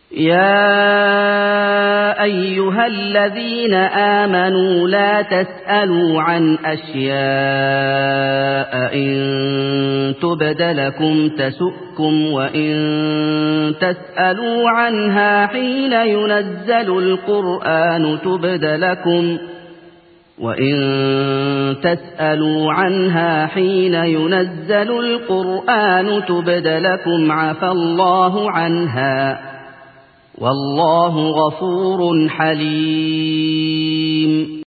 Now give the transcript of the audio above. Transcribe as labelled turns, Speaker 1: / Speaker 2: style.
Speaker 1: يا أيها الذين آمنوا لا تسألوا عن أشياء إن تبد لكم تسؤكم تسألوا عنها حين ينزل القرآن وإن تسألوا عنها حين ينزل القرآن تبد لكم عفى الله عنها والله غفور حليم.